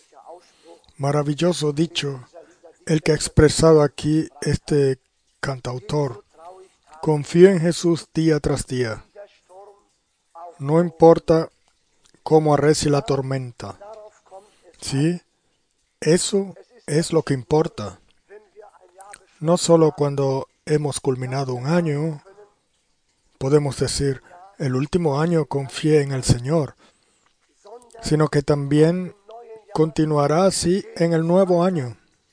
Maravilloso dicho el que ha expresado aquí este cantautor. Confío en Jesús día tras día. No importa cómo arrecie la tormenta. Sí, eso es lo que importa. No solo cuando hemos culminado un año, podemos decir, el último año confié en el Señor, sino que también continuará así en el nuevo año.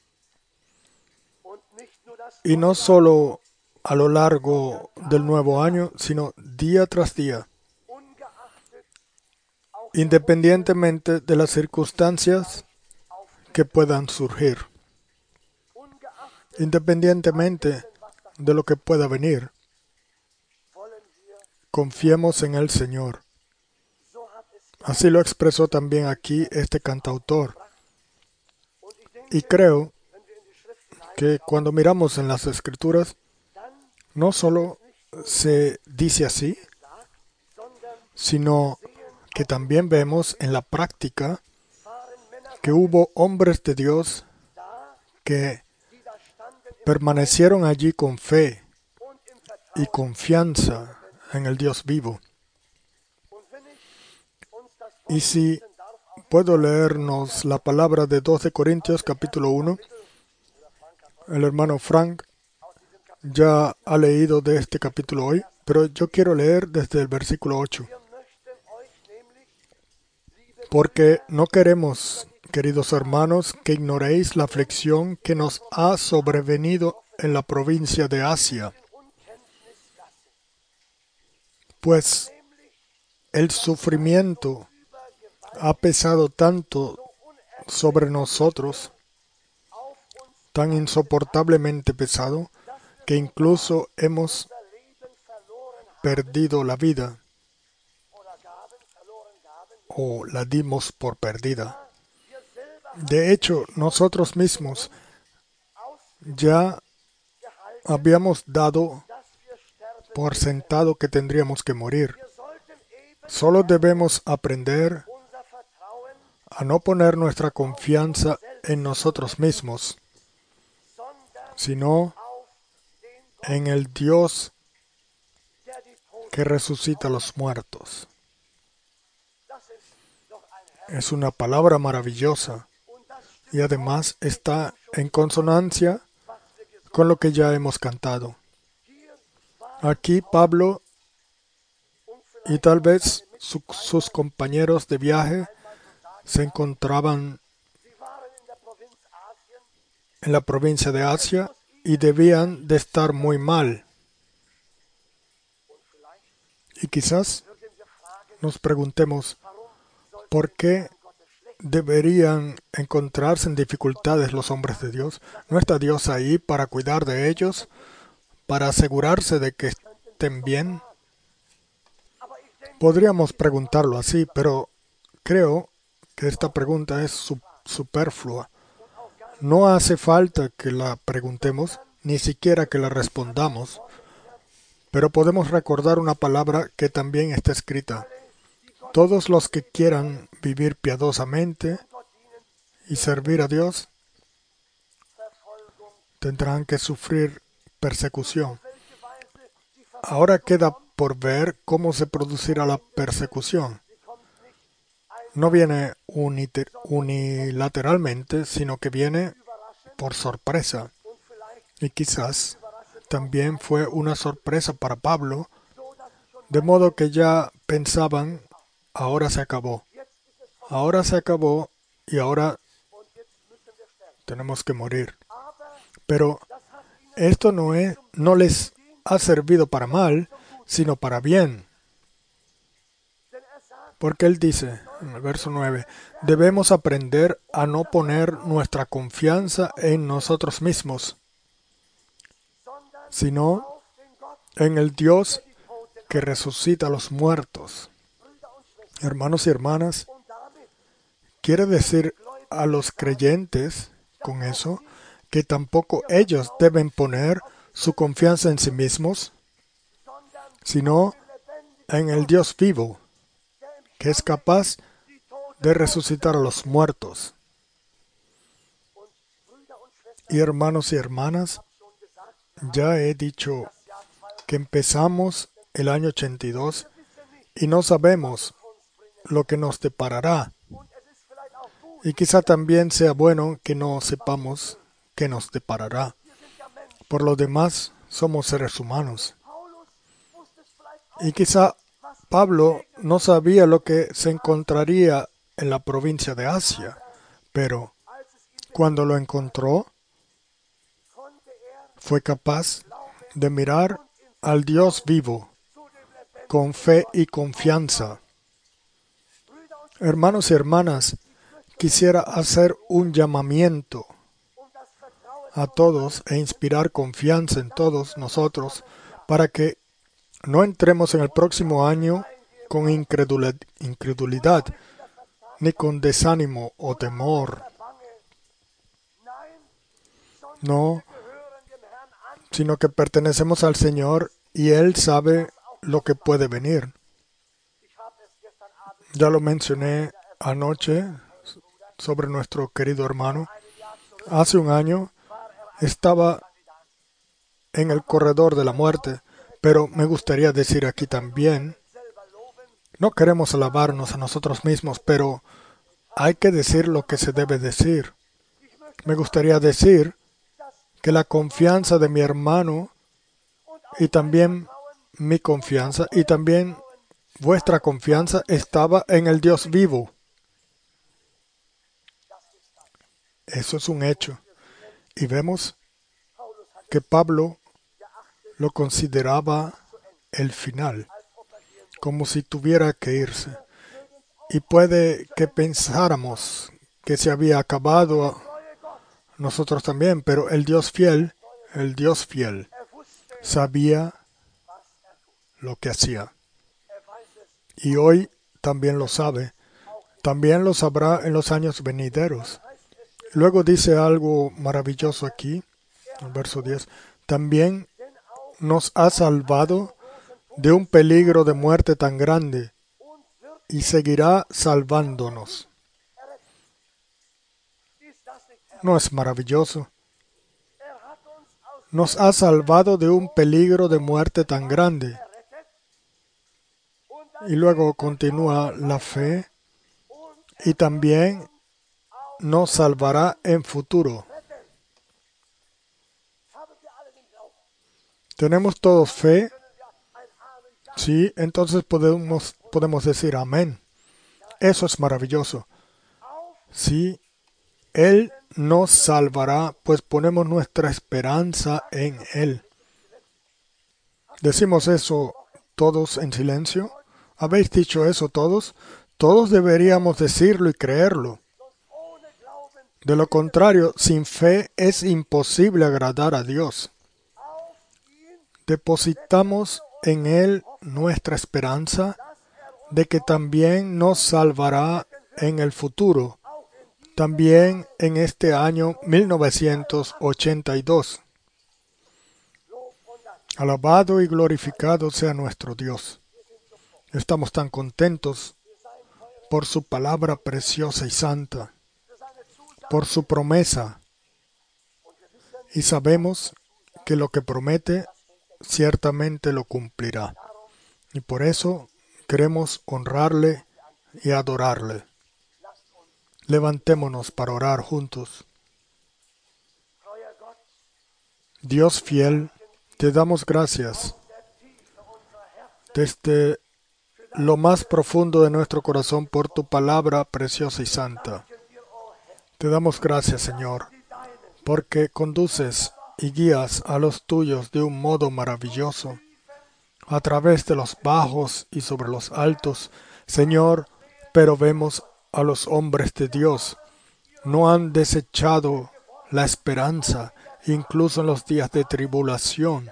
Y no solo a lo largo del nuevo año, sino día tras día, independientemente de las circunstancias que puedan surgir, independientemente de lo que pueda venir. Confiemos en el Señor. Así lo expresó también aquí este cantautor. Y creo que cuando miramos en las Escrituras, no solo se dice así, sino que también vemos en la práctica que hubo hombres de Dios que permanecieron allí con fe y confianza en el Dios vivo. Y si puedo leernos la palabra de 2 de Corintios capítulo 1, el hermano Frank ya ha leído de este capítulo hoy, pero yo quiero leer desde el versículo 8. Porque no queremos, queridos hermanos, que ignoréis la aflicción que nos ha sobrevenido en la provincia de Asia, pues el sufrimiento ha pesado tanto sobre nosotros, tan insoportablemente pesado, que incluso hemos perdido la vida o la dimos por perdida. De hecho, nosotros mismos ya habíamos dado por sentado que tendríamos que morir. Solo debemos aprender a no poner nuestra confianza en nosotros mismos, sino en el Dios que resucita a los muertos. Es una palabra maravillosa y además está en consonancia con lo que ya hemos cantado. Aquí Pablo y tal vez sus compañeros de viaje se encontraban en la provincia de Asia y debían de estar muy mal. Y quizás nos preguntemos, ¿por qué deberían encontrarse en dificultades los hombres de Dios? ¿No está Dios ahí para cuidar de ellos, para asegurarse de que estén bien? Podríamos preguntarlo así, pero creo que esta pregunta es superflua. No hace falta que la preguntemos, ni siquiera que la respondamos, pero podemos recordar una palabra que también está escrita. Todos los que quieran vivir piadosamente y servir a Dios tendrán que sufrir persecución. Ahora queda por ver cómo se producirá la persecución. No viene unilateralmente, sino que viene por sorpresa. Y quizás también fue una sorpresa para Pablo, de modo que ya pensaban, ahora se acabó y ahora tenemos que morir. Pero esto no les ha servido para mal, sino para bien. Porque él dice, en el verso 9, debemos aprender a no poner nuestra confianza en nosotros mismos, sino en el Dios que resucita a los muertos. Hermanos y hermanas, quiere decir a los creyentes con eso que tampoco ellos deben poner su confianza en sí mismos, sino en el Dios vivo, que es capaz de resucitar a los muertos. Y hermanos y hermanas, ya he dicho que empezamos el año 82 y no sabemos lo que nos deparará. Y quizá también sea bueno que no sepamos qué nos deparará. Por lo demás, somos seres humanos. Y quizá Pablo no sabía lo que se encontraría en la provincia de Asia, pero cuando lo encontró, fue capaz de mirar al Dios vivo con fe y confianza. Hermanos y hermanas, quisiera hacer un llamamiento a todos e inspirar confianza en todos nosotros para que no entremos en el próximo año con incredulidad, ni con desánimo o temor. No, sino que pertenecemos al Señor y Él sabe lo que puede venir. Ya lo mencioné anoche sobre nuestro querido hermano. Hace un año estaba en el corredor de la muerte, pero me gustaría decir aquí también, no queremos alabarnos a nosotros mismos, pero hay que decir lo que se debe decir. Me gustaría decir que la confianza de mi hermano y también mi confianza y también vuestra confianza estaba en el Dios vivo. Eso es un hecho. Y vemos que Pablo lo consideraba el final, como si tuviera que irse. Y puede que pensáramos que se había acabado nosotros también, pero el Dios fiel, sabía lo que hacía. Y hoy también lo sabe. También lo sabrá en los años venideros. Luego dice algo maravilloso aquí, en el verso 10. También nos ha salvado de un peligro de muerte tan grande y seguirá salvándonos. ¿No es maravilloso? Nos ha salvado de un peligro de muerte tan grande. Y luego continúa la fe y también nos salvará en futuro. ¿Tenemos todos fe? Sí, entonces podemos decir amén. Eso es maravilloso. Sí, Él nos salvará, pues ponemos nuestra esperanza en Él. ¿Decimos eso todos en silencio? ¿Habéis dicho eso todos? Todos deberíamos decirlo y creerlo. De lo contrario, sin fe es imposible agradar a Dios. Depositamos en Él nuestra esperanza de que también nos salvará en el futuro, también en este año 1982. Alabado y glorificado sea nuestro Dios. Estamos tan contentos por su palabra preciosa y santa, por su promesa, y sabemos que lo que promete ciertamente lo cumplirá. Y por eso queremos honrarle y adorarle. Levantémonos para orar juntos. Dios fiel, te damos gracias desde lo más profundo de nuestro corazón por tu palabra preciosa y santa. Te damos gracias, Señor, porque conduces y guías a los tuyos de un modo maravilloso, a través de los bajos y sobre los altos, Señor, pero vemos a los hombres de Dios. No han desechado la esperanza, incluso en los días de tribulación,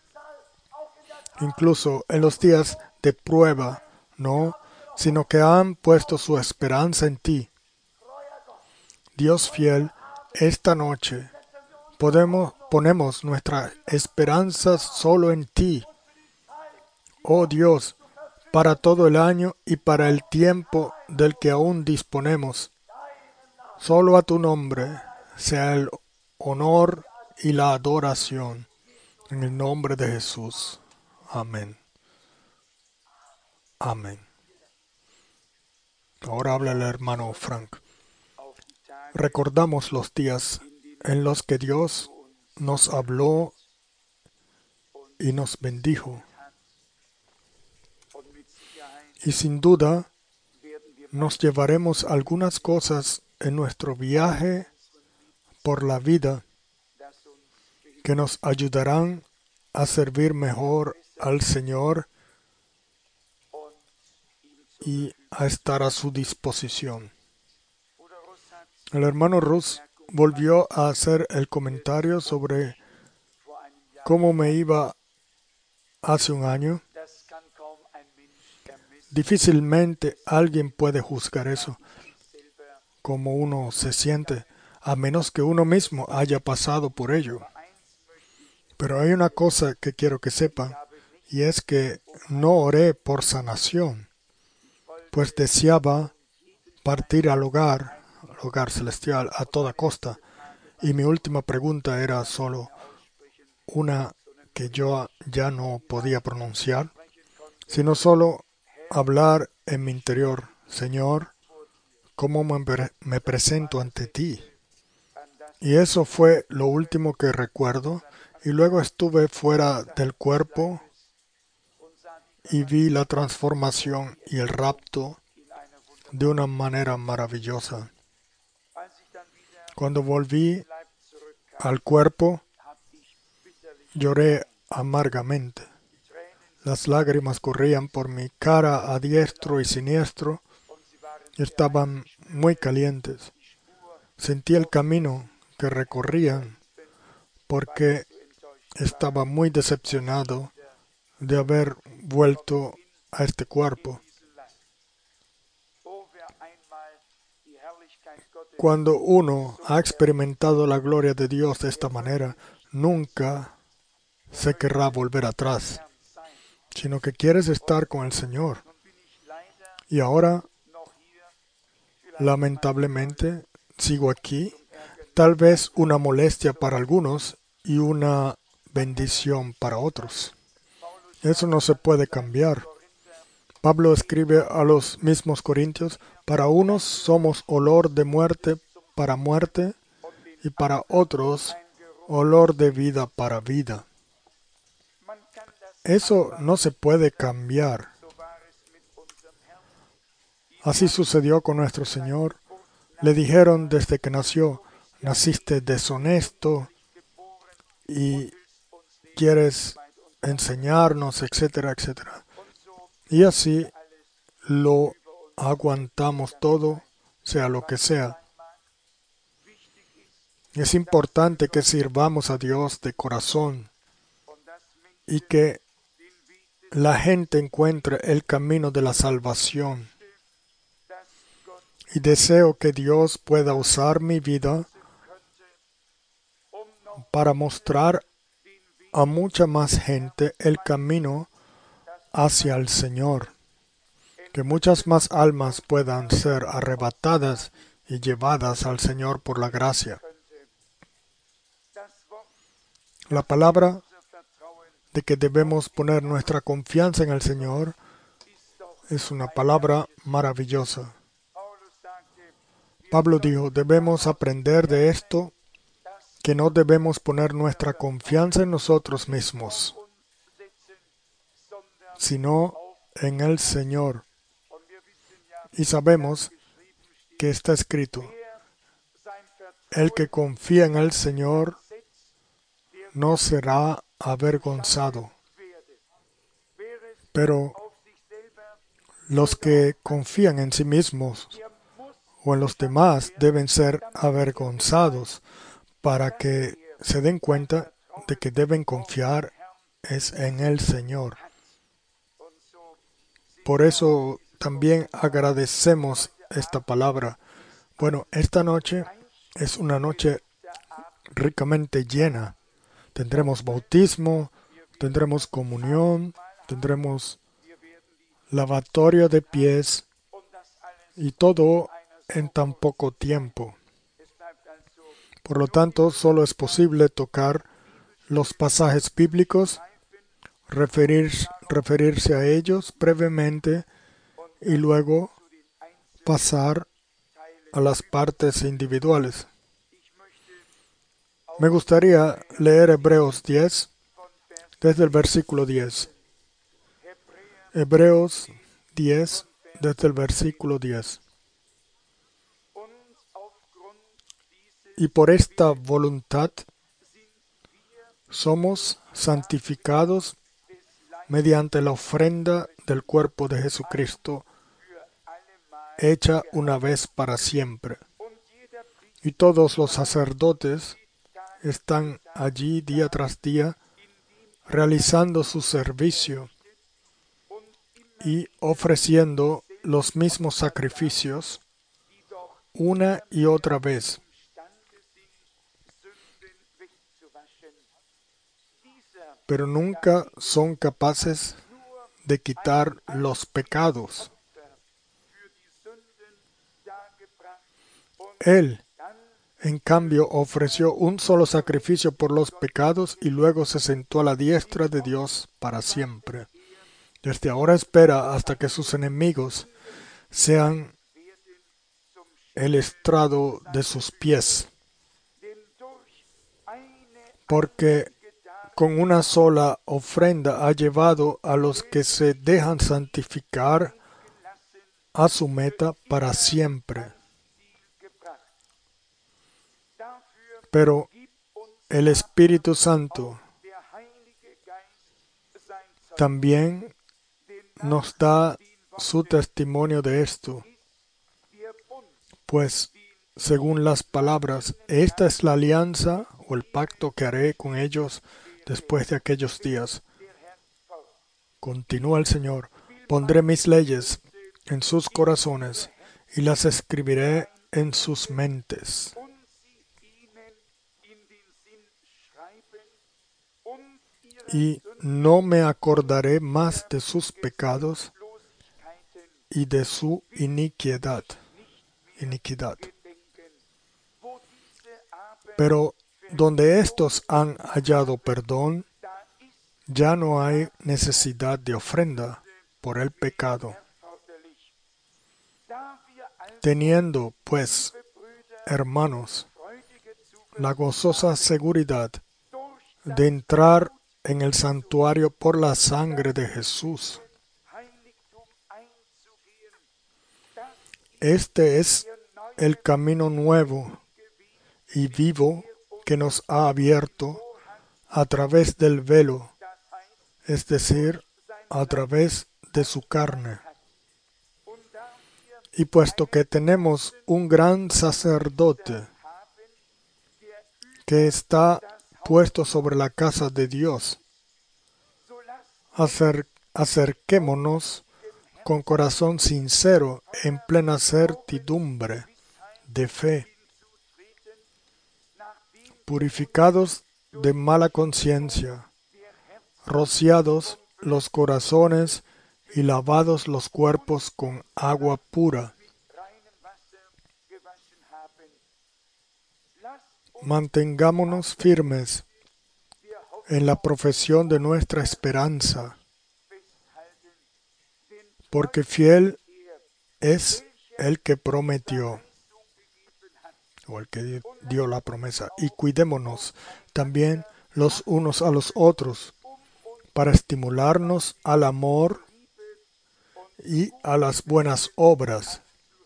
incluso en los días de prueba, no, sino que han puesto su esperanza en ti. Dios fiel, esta noche ponemos nuestra esperanza solo en ti. Oh Dios, para todo el año y para el tiempo del que aún disponemos. Solo a tu nombre sea el honor y la adoración. En el nombre de Jesús. Amén. Amén. Ahora habla el hermano Frank. Recordamos los días en los que Dios nos habló y nos bendijo. Y sin duda nos llevaremos algunas cosas en nuestro viaje por la vida que nos ayudarán a servir mejor al Señor y a estar a su disposición. El hermano Rus volvió a hacer el comentario sobre cómo me iba hace un año. Difícilmente alguien puede juzgar eso, cómo uno se siente, a menos que uno mismo haya pasado por ello. Pero hay una cosa que quiero que sepan, y es que no oré por sanación, pues deseaba partir al hogar celestial a toda costa. Y mi última pregunta era solo una que yo ya no podía pronunciar, sino solo hablar en mi interior: Señor, ¿cómo me presento ante ti? Y eso fue lo último que recuerdo. Y luego estuve fuera del cuerpo y vi la transformación y el rapto de una manera maravillosa. Cuando volví al cuerpo, lloré amargamente. Las lágrimas corrían por mi cara a diestro y siniestro y estaban muy calientes. Sentí el camino que recorrían porque estaba muy decepcionado de haber vuelto a este cuerpo. Cuando uno ha experimentado la gloria de Dios de esta manera, nunca se querrá volver atrás, sino que quieres estar con el Señor. Y ahora, lamentablemente, sigo aquí, tal vez una molestia para algunos y una bendición para otros. Eso no se puede cambiar. Pablo escribe a los mismos corintios: para unos somos olor de muerte para muerte, y para otros olor de vida para vida. Eso no se puede cambiar. Así sucedió con nuestro Señor. Le dijeron desde que nació: naciste deshonesto y quieres enseñarnos, etcétera, etcétera. Y así lo aguantamos todo, sea lo que sea. Es importante que sirvamos a Dios de corazón y que la gente encuentre el camino de la salvación. Y deseo que Dios pueda usar mi vida para mostrar a mucha más gente el camino hacia el Señor. Que muchas más almas puedan ser arrebatadas y llevadas al Señor por la gracia. La palabra de que debemos poner nuestra confianza en el Señor es una palabra maravillosa. Pablo dijo: debemos aprender de esto, que no debemos poner nuestra confianza en nosotros mismos, sino en el Señor. Y sabemos que está escrito: el que confía en el Señor no será avergonzado. Pero los que confían en sí mismos o en los demás deben ser avergonzados, para que se den cuenta de que deben confiar es en el Señor. Por eso también agradecemos esta palabra. Bueno, esta noche es una noche ricamente llena. Tendremos bautismo, tendremos comunión, tendremos lavatorio de pies, y todo en tan poco tiempo. Por lo tanto, solo es posible tocar los pasajes bíblicos, referirse a ellos brevemente y luego pasar a las partes individuales. Me gustaría leer Hebreos 10 desde el versículo 10. Hebreos 10 desde el versículo 10. Y por esta voluntad somos santificados mediante la ofrenda del cuerpo de Jesucristo, hecha una vez para siempre. Y todos los sacerdotes están allí día tras día, realizando su servicio y ofreciendo los mismos sacrificios una y otra vez. Pero nunca son capaces de quitar los pecados. Él, en cambio, ofreció un solo sacrificio por los pecados y luego se sentó a la diestra de Dios para siempre. Desde ahora espera hasta que sus enemigos sean el estrado de sus pies. Porque con una sola ofrenda ha llevado a los que se dejan santificar a su meta para siempre. Pero el Espíritu Santo también nos da su testimonio de esto, pues, según las palabras, esta es la alianza o el pacto que haré con ellos después de aquellos días. Continúa el Señor, pondré mis leyes en sus corazones y las escribiré en sus mentes. Y no me acordaré más de sus pecados y de su iniquidad. Pero donde éstos han hallado perdón, ya no hay necesidad de ofrenda por el pecado. Teniendo, pues, hermanos, la gozosa seguridad de entrar en el santuario por la sangre de Jesús. Este es el camino nuevo y vivo que nos ha abierto a través del velo, es decir, a través de su carne. Y puesto que tenemos un gran sacerdote que está puesto sobre la casa de Dios, acerquémonos con corazón sincero en plena certidumbre de fe, purificados de mala conciencia, rociados los corazones y lavados los cuerpos con agua pura. Mantengámonos firmes en la profesión de nuestra esperanza, porque fiel es el que prometió, o el que dio la promesa. Y cuidémonos también los unos a los otros, para estimularnos al amor y a las buenas obras,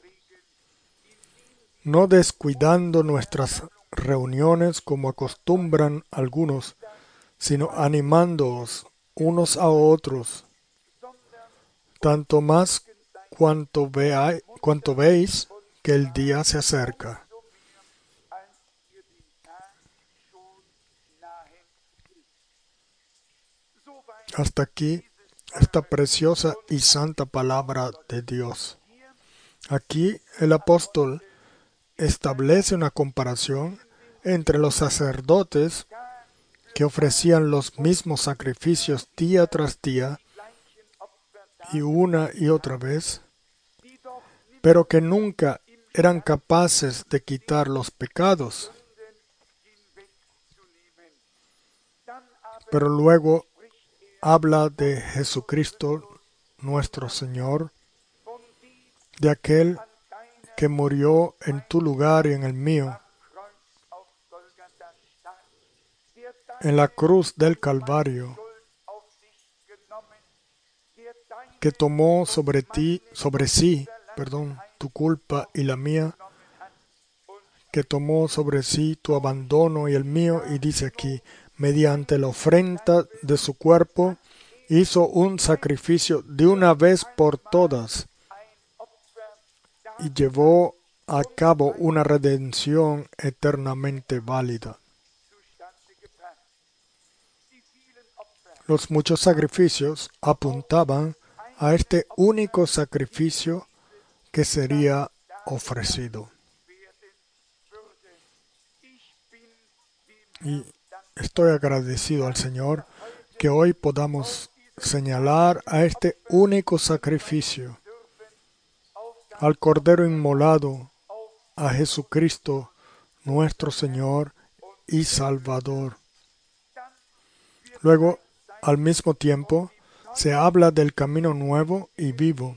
no descuidando nuestras reuniones como acostumbran algunos, sino animándoos unos a otros, tanto más cuanto veis que el día se acerca. Hasta aquí esta preciosa y santa palabra de Dios. Aquí el apóstol establece una comparación entre los sacerdotes que ofrecían los mismos sacrificios día tras día y una y otra vez, pero que nunca eran capaces de quitar los pecados. pero luego habla de Jesucristo, nuestro Señor, de aquel que murió en tu lugar y en el mío, en la cruz del Calvario, que tomó sobre sí, tu culpa y la mía, que tomó sobre sí tu abandono y el mío, y dice aquí, mediante la ofrenda de su cuerpo, hizo un sacrificio de una vez por todas, y llevó a cabo una redención eternamente válida. Los muchos sacrificios apuntaban a este único sacrificio que sería ofrecido. Y estoy agradecido al Señor que hoy podamos señalar a este único sacrificio, al Cordero inmolado, a Jesucristo, nuestro Señor y Salvador. Luego, al mismo tiempo, se habla del camino nuevo y vivo,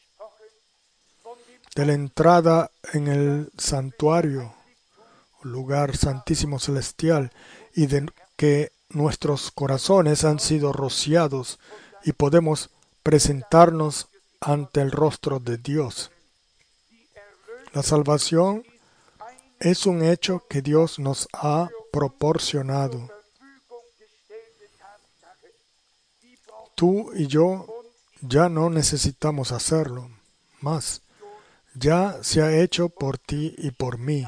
de la entrada en el santuario, lugar santísimo celestial, y de que nuestros corazones han sido rociados y podemos presentarnos ante el rostro de Dios. La salvación es un hecho que Dios nos ha proporcionado. Tú y yo ya no necesitamos hacerlo más. Ya se ha hecho por ti y por mí.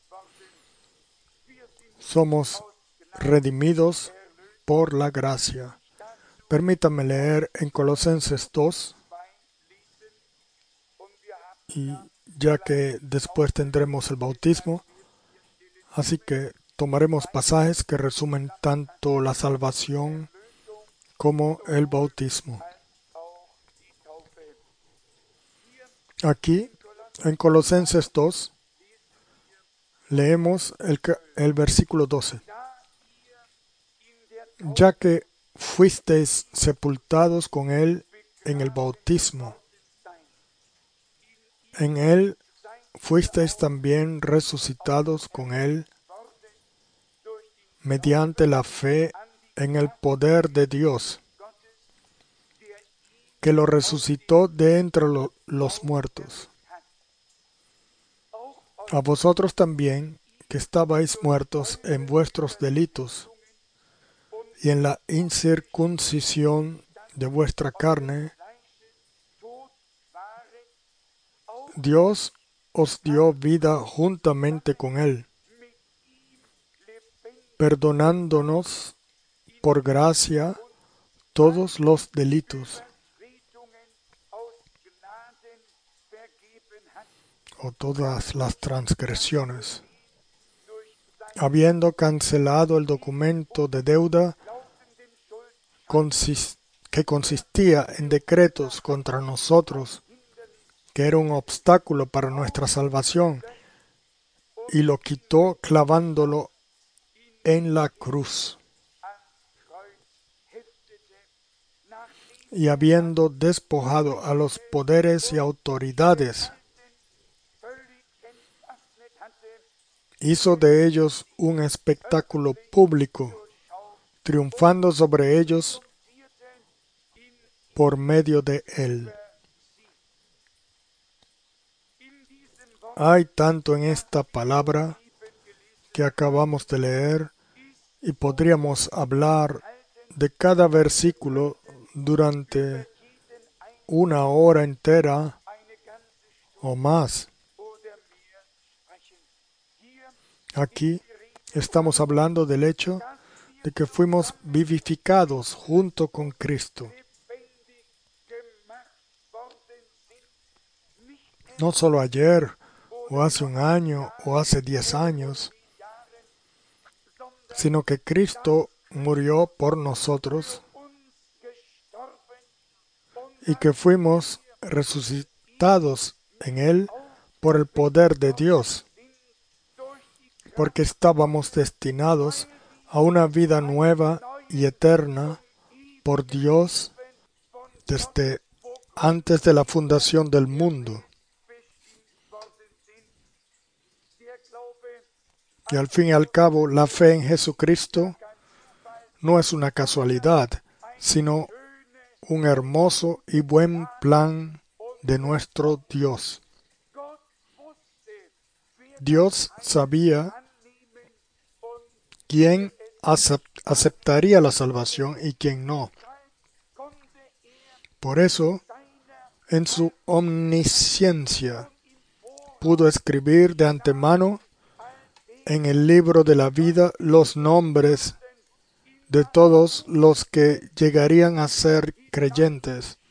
Somos redimidos por la gracia. Permítame leer en Colosenses 2, y ya que después tendremos el bautismo, así que tomaremos pasajes que resumen tanto la salvación como el bautismo. Aquí, en Colosenses 2, leemos el versículo 12. Ya que fuisteis sepultados con Él en el bautismo, en Él fuisteis también resucitados con Él mediante la fe en el poder de Dios, que lo resucitó de entre los muertos. A vosotros también, que estabais muertos en vuestros delitos y en la incircuncisión de vuestra carne, Dios os dio vida juntamente con Él, perdonándonos por gracia todos los delitos o todas las transgresiones, habiendo cancelado el documento de deuda que consistía en decretos contra nosotros, que era un obstáculo para nuestra salvación, y lo quitó clavándolo en la cruz. Y habiendo despojado a los poderes y autoridades, hizo de ellos un espectáculo público, triunfando sobre ellos por medio de él. Hay tanto en esta palabra que acabamos de leer, y podríamos hablar de cada versículo durante una hora entera o más. Aquí estamos hablando del hecho de que fuimos vivificados junto con Cristo. No solo ayer, o hace un año, o hace 10 años, sino que Cristo murió por nosotros y que fuimos resucitados en Él por el poder de Dios, porque estábamos destinados a una vida nueva y eterna por Dios desde antes de la fundación del mundo. Y al fin y al cabo, la fe en Jesucristo no es una casualidad, sino un hermoso y buen plan de nuestro Dios. Dios sabía quién aceptaría la salvación y quién no. Por eso, en su omnisciencia, pudo escribir de antemano en el libro de la vida los nombres de todos los que llegarían a ser creyentes.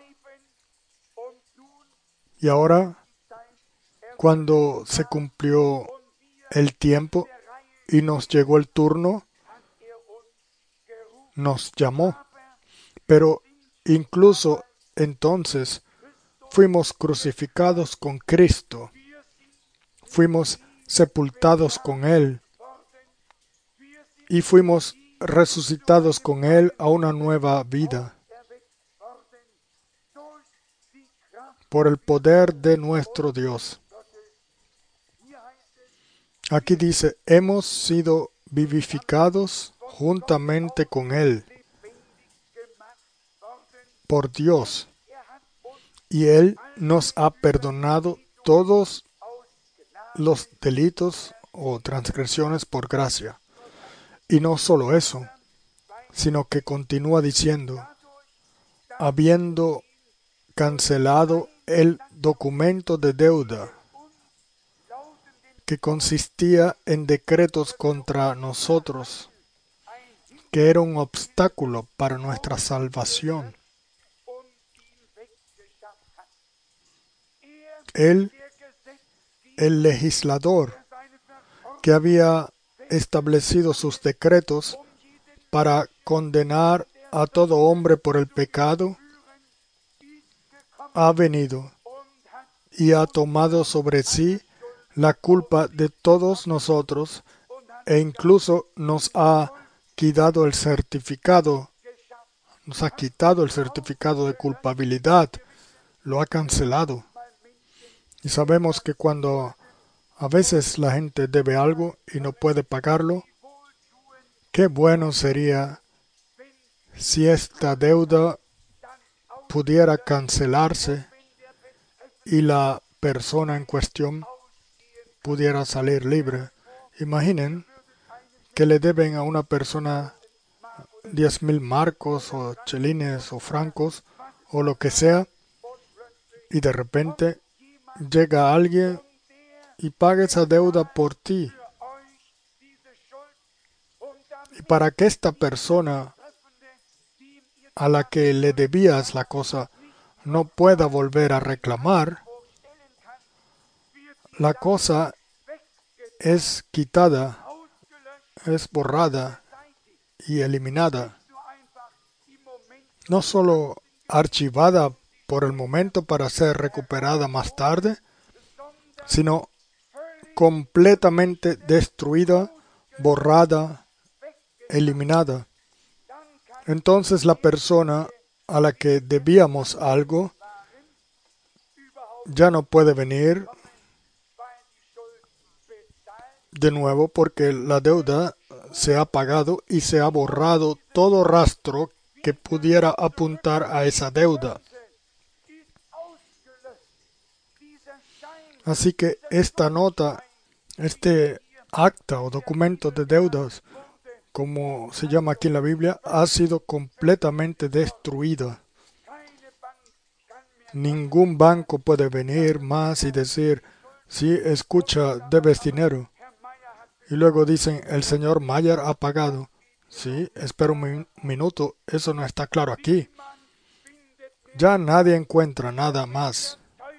Y ahora, cuando se cumplió el tiempo y nos llegó el turno, nos llamó. Pero incluso entonces fuimos crucificados con Cristo, fuimos sepultados con Él y fuimos resucitados con Él a una nueva vida por el poder de nuestro Dios. Aquí dice, hemos sido vivificados juntamente con Él por Dios, y Él nos ha perdonado todos los delitos o transgresiones por gracia. Y no solo eso, sino que continúa diciendo, habiendo cancelado el documento de deuda que consistía en decretos contra nosotros, que era un obstáculo para nuestra salvación. Él, el legislador, que había establecido sus decretos para condenar a todo hombre por el pecado, ha venido y ha tomado sobre sí la culpa de todos nosotros e incluso nos ha quitado el certificado de culpabilidad, lo ha cancelado. Y sabemos que cuando a veces la gente debe algo y no puede pagarlo, qué bueno sería si esta deuda pudiera cancelarse y la persona en cuestión pudiera salir libre. Imaginen que le deben a una persona 10,000 marcos o chelines o francos o lo que sea, y de repente llega alguien y paga esa deuda por ti. Y para que esta persona a la que le debías la cosa no pueda volver a reclamar, la cosa es quitada, es borrada y eliminada. No solo archivada por el momento para ser recuperada más tarde, sino completamente destruida, borrada, eliminada. Entonces la persona a la que debíamos algo ya no puede venir de nuevo porque la deuda se ha pagado y se ha borrado todo rastro que pudiera apuntar a esa deuda. Así que esta nota, este acta o documento de deudas, como se llama aquí en la Biblia, ha sido completamente destruida. Ningún banco puede venir más y decir, sí, escucha, debes dinero. Y luego dicen, el señor Mayer ha pagado. Sí, espera un minuto, eso no está claro aquí. Ya nadie encuentra nada más.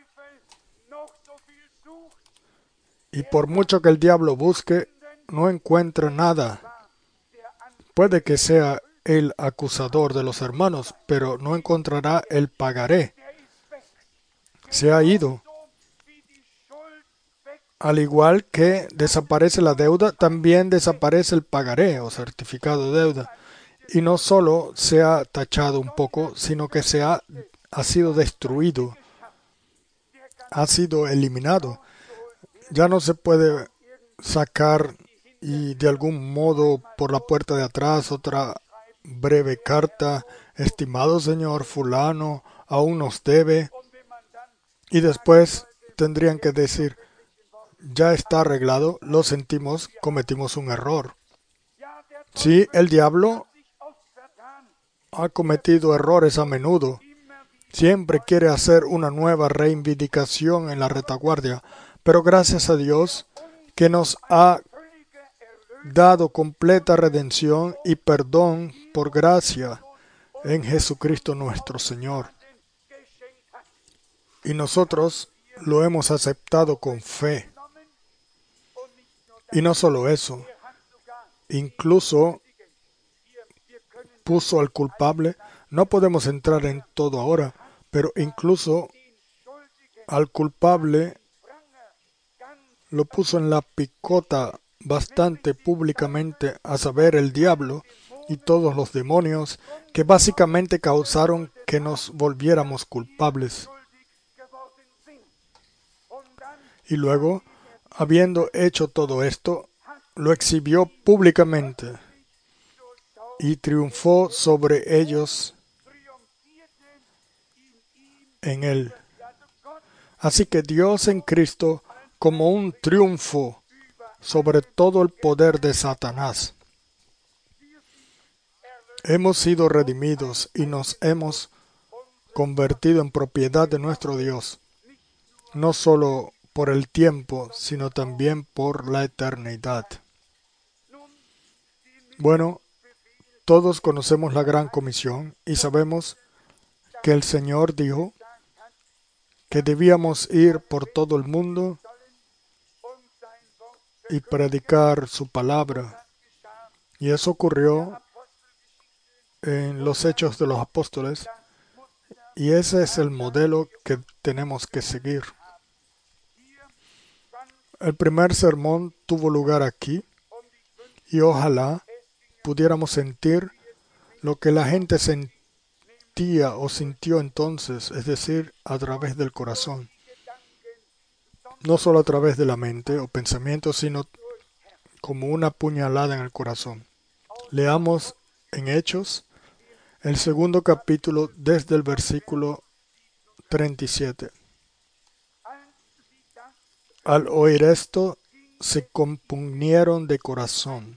Y por mucho que el diablo busque, no encuentra nada. Puede que sea el acusador de los hermanos, pero no encontrará el pagaré. Se ha ido. Al igual que desaparece la deuda, también desaparece el pagaré o certificado de deuda. Y no solo se ha tachado un poco, sino que ha sido destruido, ha sido eliminado. Ya no se puede sacar y de algún modo por la puerta de atrás otra breve carta. Estimado señor fulano, aún nos debe. Y después tendrían que decir, ya está arreglado, lo sentimos, cometimos un error. Sí, el diablo ha cometido errores a menudo. Siempre quiere hacer una nueva reivindicación en la retaguardia, pero gracias a Dios que nos ha dado completa redención y perdón por gracia en Jesucristo nuestro Señor. Y nosotros lo hemos aceptado con fe. Y no solo eso, incluso puso al culpable, no podemos entrar en todo ahora, pero incluso al culpable lo puso en la picota bastante públicamente, a saber, el diablo y todos los demonios que básicamente causaron que nos volviéramos culpables. Y luego, habiendo hecho todo esto, lo exhibió públicamente y triunfó sobre ellos en él. Así que Dios en Cristo, como un triunfo sobre todo el poder de Satanás. Hemos sido redimidos y nos hemos convertido en propiedad de nuestro Dios, no solo por el tiempo, sino también por la eternidad. Bueno, todos conocemos la Gran Comisión y sabemos que el Señor dijo que debíamos ir por todo el mundo y predicar su palabra. Y eso ocurrió en los Hechos de los Apóstoles, y ese es el modelo que tenemos que seguir. El primer sermón tuvo lugar aquí, y ojalá pudiéramos sentir lo que la gente sentía o sintió entonces, es decir, a través del corazón. No solo a través de la mente o pensamiento, sino como una puñalada en el corazón. Leamos en Hechos el segundo capítulo desde el versículo 37. Al oír esto, se compungieron de corazón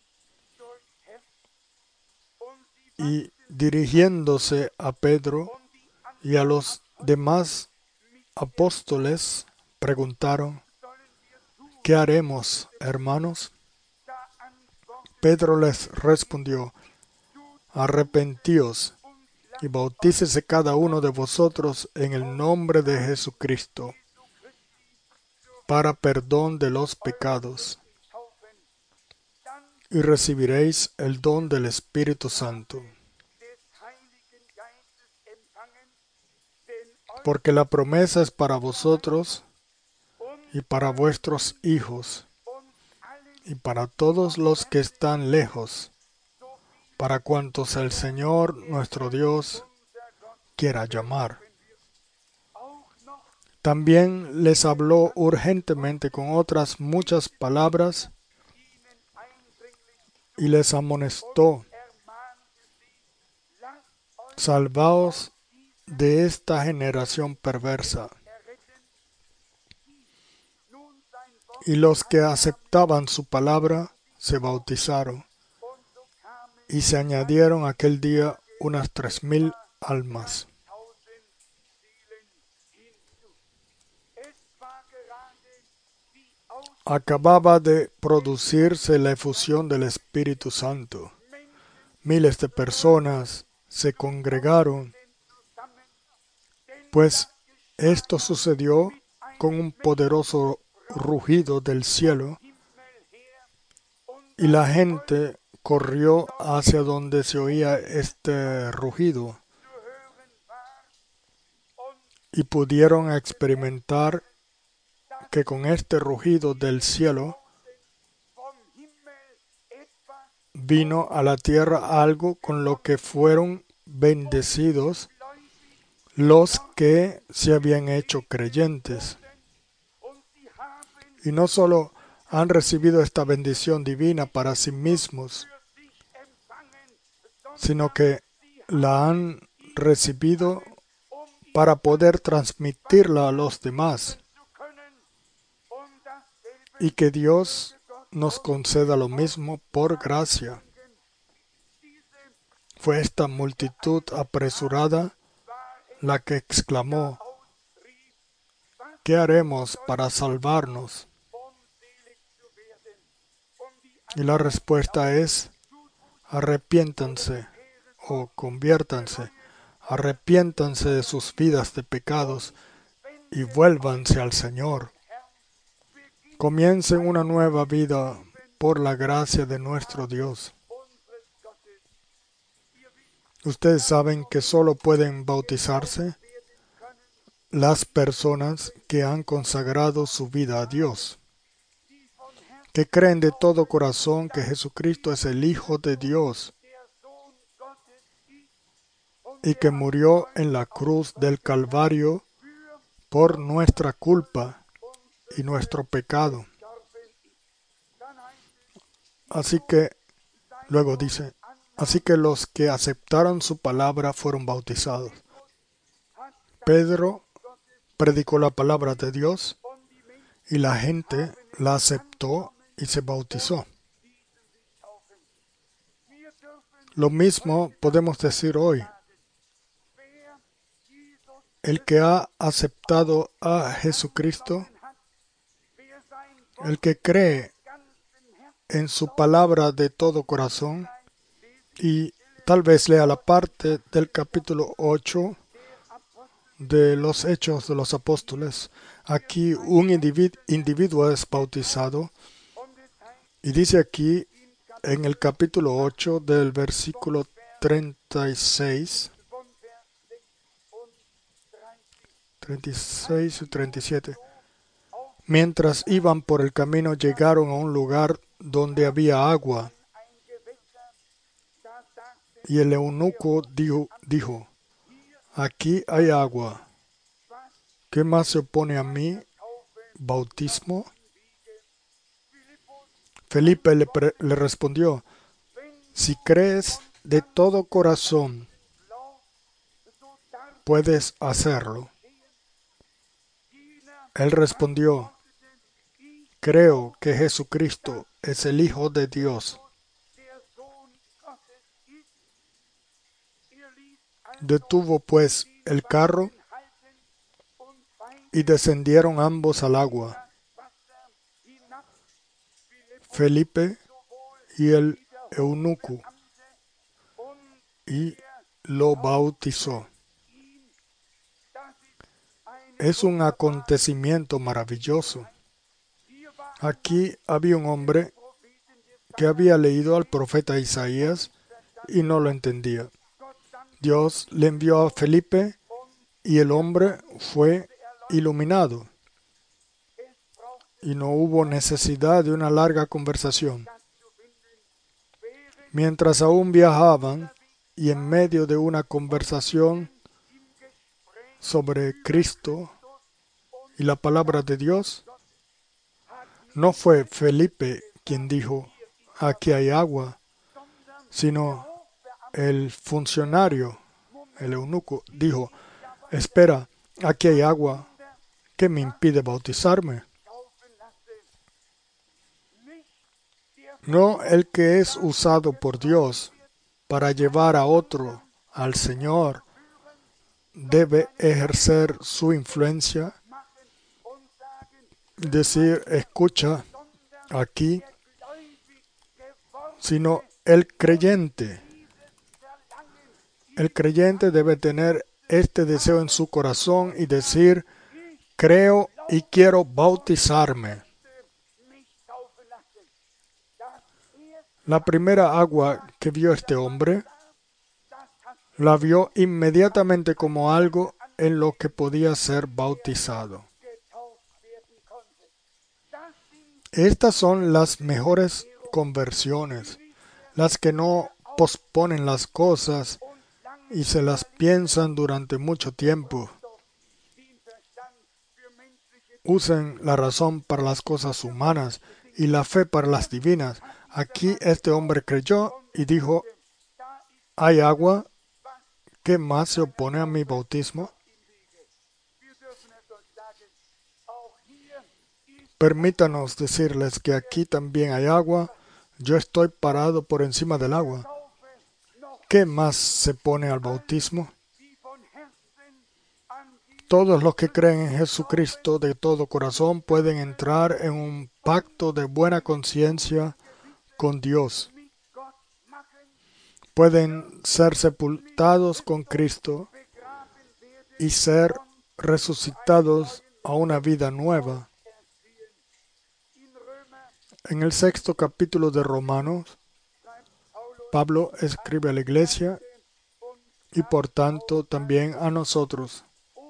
y dirigiéndose a Pedro y a los demás apóstoles, preguntaron, ¿qué haremos, hermanos? Pedro les respondió, arrepentíos y bautícese cada uno de vosotros en el nombre de Jesucristo para perdón de los pecados, y recibiréis el don del Espíritu Santo. Porque la promesa es para vosotros y para vuestros hijos y para todos los que están lejos, para cuantos el Señor nuestro Dios quiera llamar. También les habló urgentemente con otras muchas palabras y les amonestó, salvaos de esta generación perversa. Y los que aceptaban su palabra se bautizaron, y se añadieron aquel día unas 3,000 almas. Acababa de producirse la efusión del Espíritu Santo. Miles de personas se congregaron, pues esto sucedió con un poderoso rugido del cielo, y la gente corrió hacia donde se oía este rugido, y pudieron experimentar que con este rugido del cielo vino a la tierra algo con lo que fueron bendecidos los que se habían hecho creyentes. Y no solo han recibido esta bendición divina para sí mismos, sino que la han recibido para poder transmitirla a los demás. Y que Dios nos conceda lo mismo por gracia. Fue esta multitud apresurada la que exclamó: ¿qué haremos para salvarnos? Y la respuesta es: arrepiéntanse o conviértanse, arrepiéntanse de sus vidas de pecados y vuélvanse al Señor. Comiencen una nueva vida por la gracia de nuestro Dios. Ustedes saben que solo pueden bautizarse las personas que han consagrado su vida a Dios, que creen de todo corazón que Jesucristo es el Hijo de Dios y que murió en la cruz del Calvario por nuestra culpa y nuestro pecado. Así que, luego dice, así que los que aceptaron su palabra fueron bautizados. Pedro predicó la palabra de Dios y la gente la aceptó y se bautizó. Lo mismo podemos decir hoy. El que ha aceptado a Jesucristo, el que cree en su palabra de todo corazón, y tal vez lea la parte del capítulo 8 de los Hechos de los Apóstoles. Aquí un individuo es bautizado y dice aquí en el capítulo 8 del versículo 36 y 37. Mientras iban por el camino llegaron a un lugar donde había agua. Y el eunuco dijo, aquí hay agua. ¿Qué más se opone a mí? ¿Bautismo? Felipe le respondió, si crees de todo corazón, puedes hacerlo. Él respondió, creo que Jesucristo es el Hijo de Dios. Detuvo pues el carro y descendieron ambos al agua, Felipe y el eunuco, y lo bautizó. Es un acontecimiento maravilloso. Aquí había un hombre que había leído al profeta Isaías y no lo entendía. Dios le envió a Felipe y el hombre fue iluminado. Y no hubo necesidad de una larga conversación. Mientras aún viajaban y en medio de una conversación sobre Cristo y la palabra de Dios, no fue Felipe quien dijo, aquí hay agua, sino el funcionario, el eunuco, dijo, espera, aquí hay agua, ¿qué me impide bautizarme? No el que es usado por Dios para llevar a otro al Señor debe ejercer su influencia, decir, escucha aquí, sino el creyente. El creyente debe tener este deseo en su corazón y decir, creo y quiero bautizarme. La primera agua que vio este hombre, la vio inmediatamente como algo en lo que podía ser bautizado. Estas son las mejores conversiones. las que no posponen las cosas y se las piensan durante mucho tiempo. Usen la razón para las cosas humanas y la fe para las divinas. Aquí este hombre creyó y dijo, hay agua, ¿qué más se opone a mi bautismo? Permítanos decirles que aquí también hay agua, yo estoy parado por encima del agua. ¿Qué más se pone al bautismo? Todos los que creen en Jesucristo de todo corazón pueden entrar en un pacto de buena conciencia con Dios. Pueden ser sepultados con Cristo y ser resucitados a una vida nueva. En el 6º capítulo de Romanos, Pablo escribe a la iglesia y por tanto también a nosotros.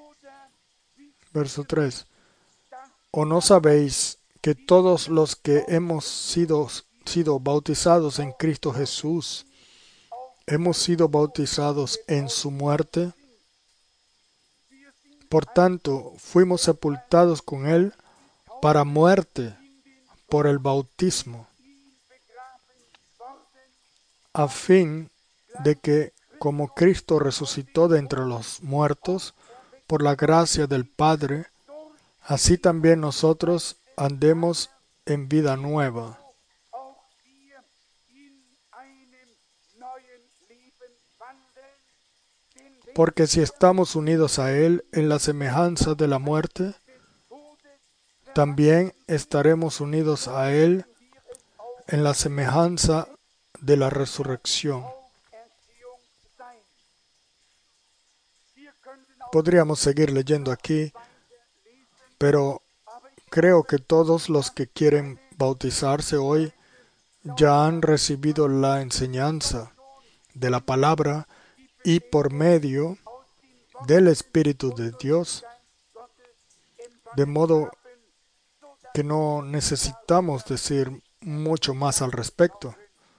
Verso 3. ¿O no sabéis que todos los que hemos sido bautizados en Cristo Jesús, hemos sido bautizados en su muerte? Por tanto, fuimos sepultados con Él para muerte por el bautismo, a fin de que, como Cristo resucitó de entre los muertos, por la gracia del Padre, así también nosotros andemos en vida nueva. Porque si estamos unidos a Él en la semejanza de la muerte, también estaremos unidos a Él en la semejanza de la resurrección. Podríamos seguir leyendo aquí, pero creo que todos los que quieren bautizarse hoy ya han recibido la enseñanza de la palabra y por medio del Espíritu de Dios, de modo que no necesitamos decir mucho más al respecto.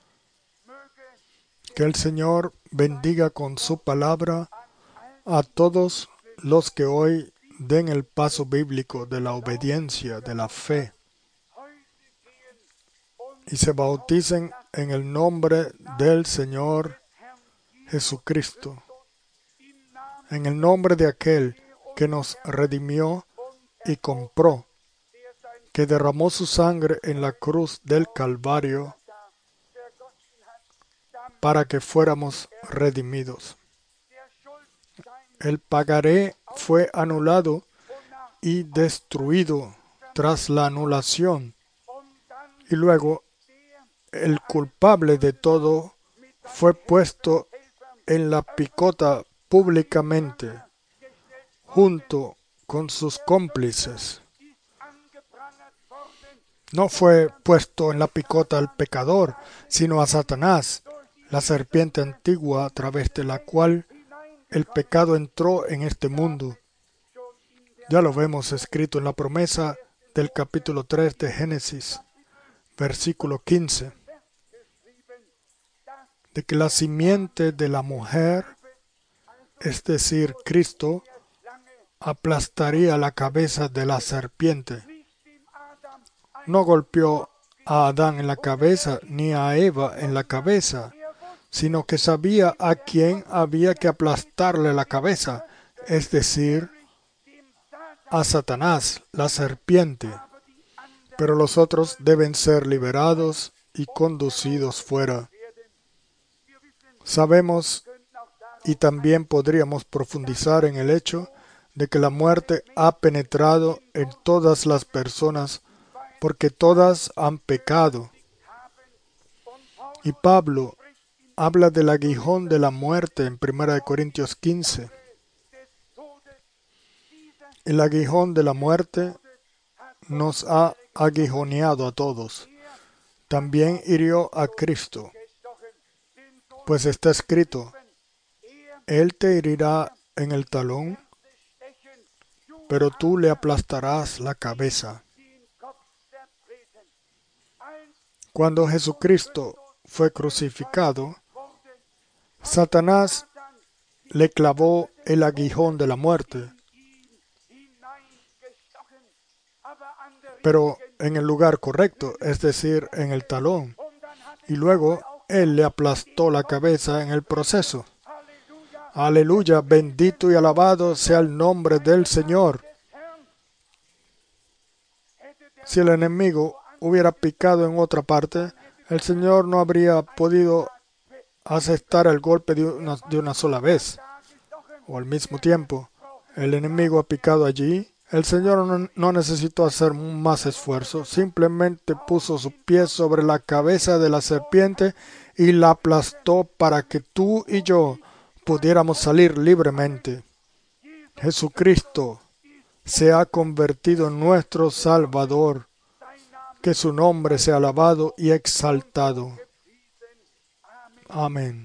Que el Señor bendiga con su palabra a todos los que hoy den el paso bíblico de la obediencia, de la fe, y se bauticen en el nombre del Señor Jesucristo, en el nombre de aquel que nos redimió y compró, que derramó su sangre en la cruz del Calvario para que fuéramos redimidos. El pagaré fue anulado y destruido tras la anulación, y luego el culpable de todo fue puesto en la picota públicamente, junto con sus cómplices. No fue puesto en la picota al pecador, sino a Satanás, la serpiente antigua a través de la cual el pecado entró en este mundo. Ya lo vemos escrito en la promesa del capítulo 3 de Génesis, versículo 15, de que la simiente de la mujer, es decir, Cristo, aplastaría la cabeza de la serpiente. No golpeó a Adán en la cabeza ni a Eva en la cabeza, sino que sabía a quién había que aplastarle la cabeza, es decir, a Satanás, la serpiente. Pero los otros deben ser liberados y conducidos fuera. Sabemos y también podríamos profundizar en el hecho de que la muerte ha penetrado en todas las personas porque todas han pecado. Y Pablo habla del aguijón de la muerte en 1 Corintios 15. El aguijón de la muerte nos ha aguijoneado a todos. También hirió a Cristo, pues está escrito, Él te herirá en el talón, pero tú le aplastarás la cabeza. Cuando Jesucristo fue crucificado, Satanás le clavó el aguijón de la muerte, pero en el lugar correcto, es decir, en el talón. Y luego él le aplastó la cabeza en el proceso. Aleluya, bendito y alabado sea el nombre del Señor. Si el enemigo hubiera picado en otra parte, el Señor no habría podido asestar el golpe de una sola vez o al mismo tiempo. El enemigo ha picado allí. El Señor no necesitó hacer más esfuerzo, simplemente puso sus pies sobre la cabeza de la serpiente y la aplastó para que tú y yo pudiéramos salir libremente. Jesucristo se ha convertido en nuestro Salvador. Que su nombre sea alabado y exaltado. Amén.